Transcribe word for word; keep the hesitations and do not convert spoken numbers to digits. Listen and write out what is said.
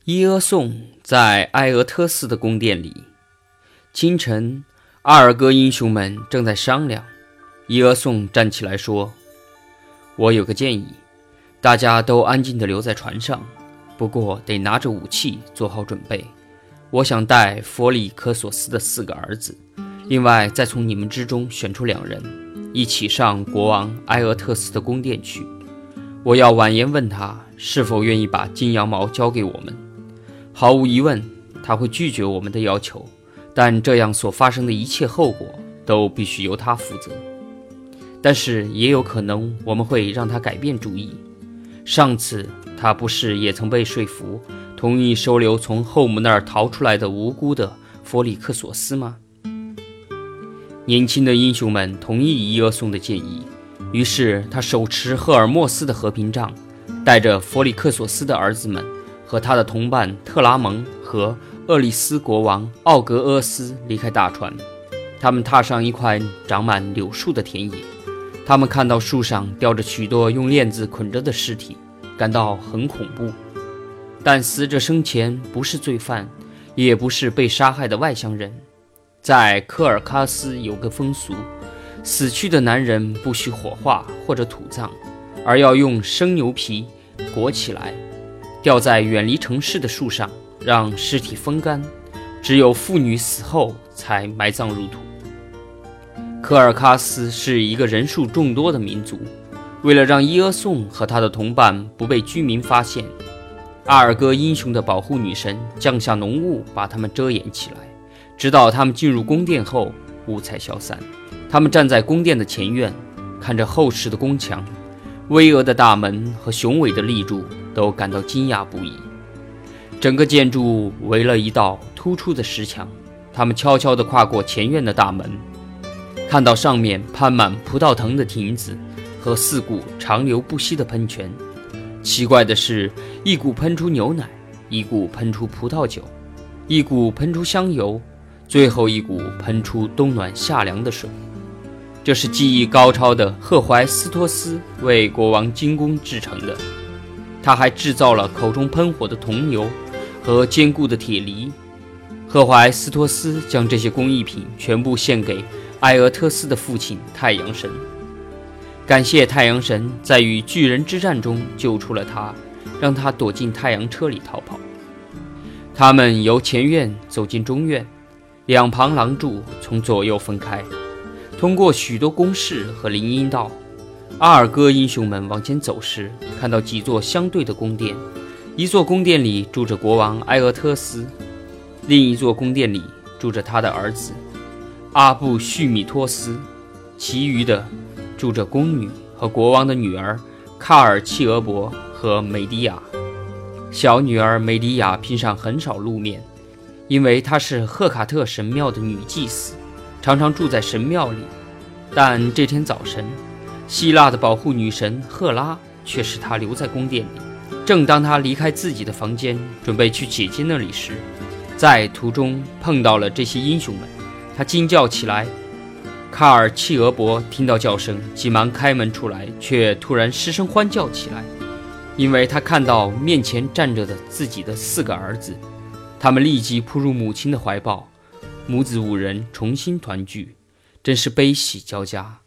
伊阿宋在埃俄特斯的宫殿里。清晨，阿尔戈英雄们正在商量。伊阿宋站起来说：“我有个建议，大家都安静地留在船上，不过得拿着武器做好准备。我想带弗里科索斯的四个儿子，另外再从你们之中选出两人，一起上国王埃俄特斯的宫殿去。我要婉言问他是否愿意把金羊毛交给我们。毫无疑问，他会拒绝我们的要求，但这样所发生的一切后果都必须由他负责。但是也有可能我们会让他改变主意。上次他不是也曾被说服，同意收留从后母那儿逃出来的无辜的弗里克索斯吗？”年轻的英雄们同意伊阿宋的建议，于是他手持赫尔墨斯的和平杖，带着弗里克索斯的儿子们和他的同伴特拉蒙和厄利斯国王奥格阿斯离开大船。他们踏上一块长满柳树的田野，他们看到树上吊着许多用链子捆着的尸体，感到很恐怖。但死者生前不是罪犯，也不是被杀害的外乡人。在科尔喀斯有个风俗，死去的男人不许火化或者土葬，而要用生牛皮裹起来，吊在远离城市的树上，让尸体风干。只有妇女死后才埋葬入土。科尔喀斯是一个人数众多的民族，为了让伊阿宋和他的同伴不被居民发现，阿尔戈英雄的保护女神降下浓雾，把他们遮掩起来，直到他们进入宫殿后，雾才消散。他们站在宫殿的前院，看着厚实的宫墙、巍峨的大门和雄伟的立柱，都感到惊讶不已。整个建筑物围了一道突出的石墙，他们悄悄地跨过前院的大门，看到上面攀满葡萄藤的亭子和四股长流不息的喷泉。奇怪的是，一股喷出牛奶，一股喷出葡萄酒，一股喷出香油，最后一股喷出冬暖夏凉的水。这是技艺高超的赫怀斯托斯为国王精工制成的。他还制造了口中喷火的铜牛和坚固的铁犁。赫怀斯托斯将这些工艺品全部献给埃俄特斯的父亲太阳神，感谢太阳神在与巨人之战中救出了他，让他躲进太阳车里逃跑。他们由前院走进中院，两旁廊柱从左右分开，通过许多宫室和林荫道。阿尔戈英雄们往前走时，看到几座相对的宫殿，一座宫殿里住着国王埃俄特斯，另一座宫殿里住着他的儿子阿布叙米托斯，其余的住着宫女和国王的女儿卡尔契俄伯和美迪亚。小女儿美迪亚平常很少露面，因为她是赫卡特神庙的女祭司，常常住在神庙里。但这天早晨，希腊的保护女神赫拉却使她留在宫殿里。正当她离开自己的房间，准备去姐姐那里时，在途中碰到了这些英雄们，她惊叫起来。卡尔契俄伯听到叫声，急忙开门出来，却突然失声欢叫起来，因为他看到面前站着的自己的四个儿子。他们立即扑入母亲的怀抱，母子五人重新团聚，真是悲喜交加。